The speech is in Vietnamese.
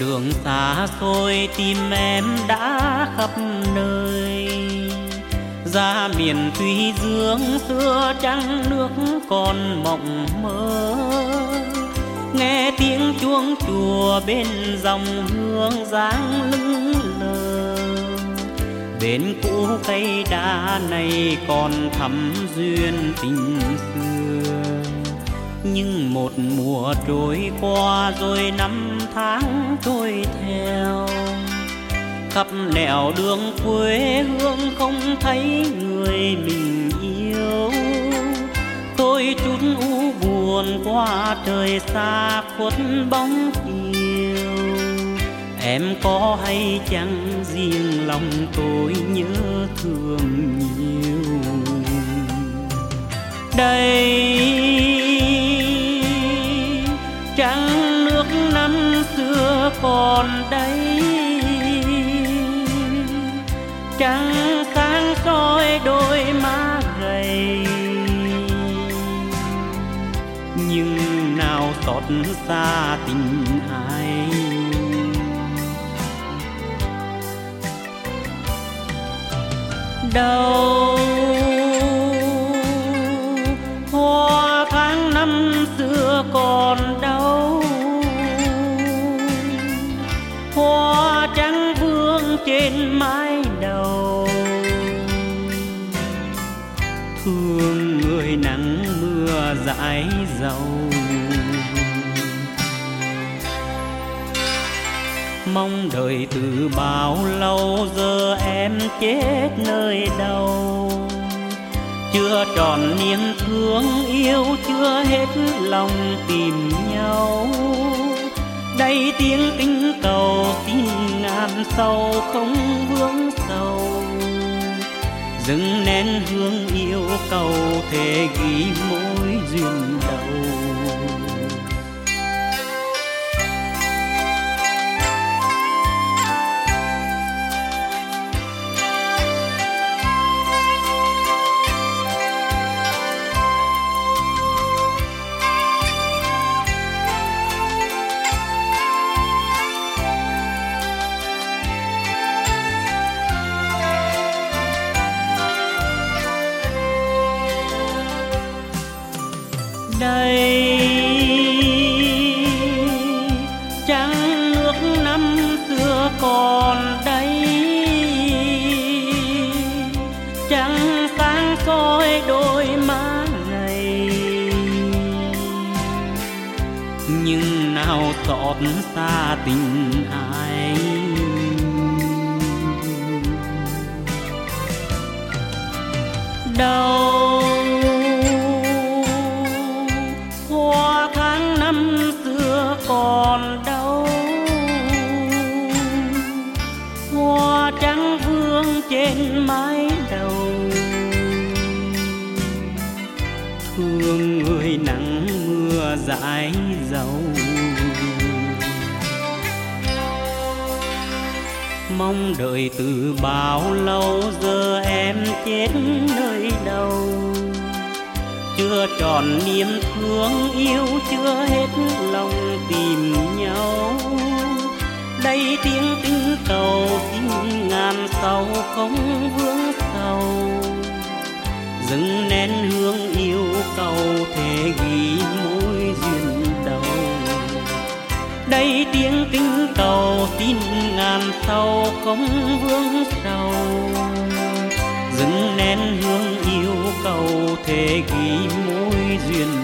đường xa xôi tìm em đã khắp nơi. Ra miền Thúy Dương xưa trăng nước còn mộng mơ, nghe tiếng chuông chùa bên dòng hương dáng lững lờ. Bên cũ cây đá này còn thắm duyên tình xưa, nhưng một mùa trôi qua rồi năm tháng trôi theo. Khắp nẻo đường quê hương không thấy người mình yêu. Tôi chút u buồn qua trời xa khuất bóng chiều. Em có hay chăng riêng lòng tôi nhớ thương nhiều. Đây trăng nước năm xưa còn đây, trăng sáng soi đôi má gầy. Nhưng nào xót xa tình ai. Đâu hoa tháng năm xưa còn đâu, hoa trắng vương trên mái đầu. Thương người nắng mưa dãi dầu, mong đợi từ bao lâu giờ em chết nơi đâu. Chưa tròn niềm thương yêu, chưa hết lòng tìm nhau. Đây tiếng kinh cầu xin ngàn sâu không vướng sầu. Dâng nén hương yêu cầu thể ghi mối duyên đầu. Đây trăng nước năm xưa còn đây, trăng sáng soi đôi má gầy. Nhưng nào xót xa tình ai. Đâu hoa tháng năm xưa còn đâu, hoa trắng vương trên mái đầu. Thương người nắng mưa dãi dầu, mong đợi từ bao lâu giờ em chết nơi đâu. Chưa tròn niềm thương yêu, chưa hết lòng tìm nhau. Đây tiếng tình cầu xin ngàn sầu không vướng sầu. Dâng nén hương yêu cầu thể ghi mối duyên đầu. Đây tiếng tình cầu xin ngàn sầu không vướng sầu. Dâng nén hương yêu cầu thể ghi mối duyên